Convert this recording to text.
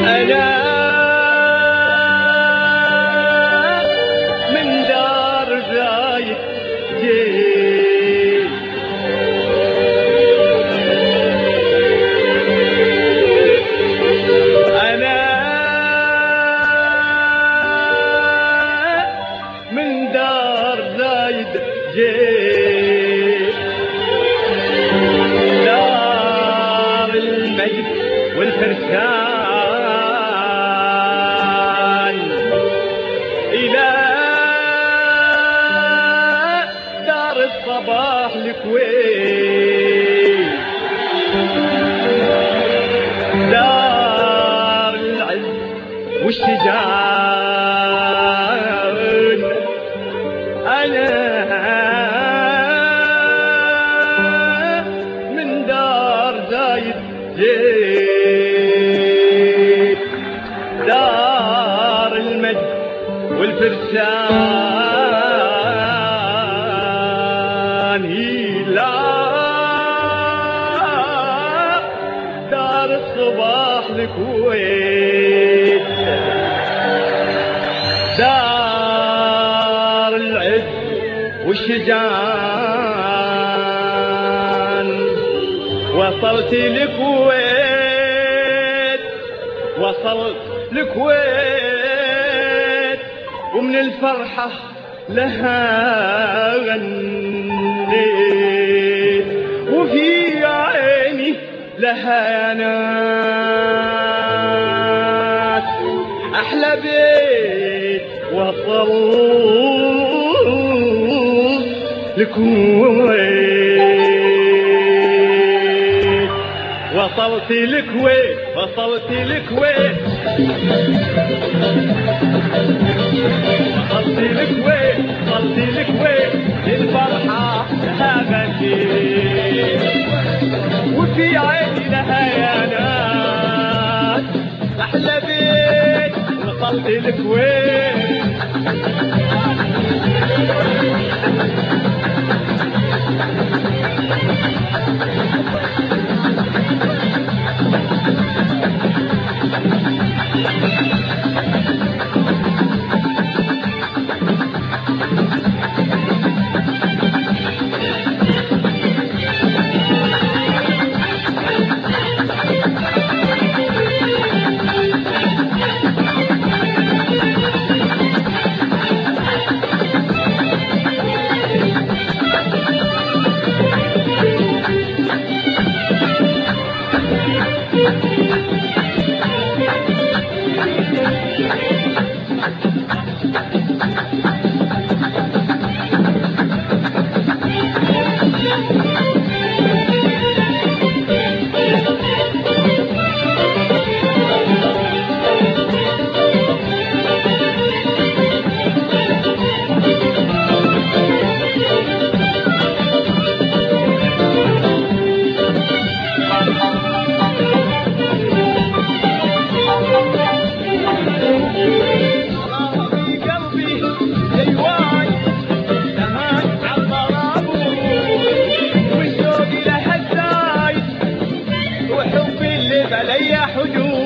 أنا من دار زايد جيت، أنا من دار زايد جيت، دار المجد والفرسان إلى دار الصباح الكويت، دار العز والشجاعة. أنا من دار زايد جيت، دار المجد والفرسان إلى دار الصباح الكويت، دار العز والشجاعة. وصلت الكويت، وصلت الكويت، ومن الفرحة لها غنيت، وفي عيني لها ناس أحلى بيت. وصلت الكويت، وصلت الكويت، وصلت الكويت، وصلت الكويت، وصلت الكويت، الفرحة لها غنيت، وفي عيني لها يا ناس أحلى بيت. وصلت الكويت، حدود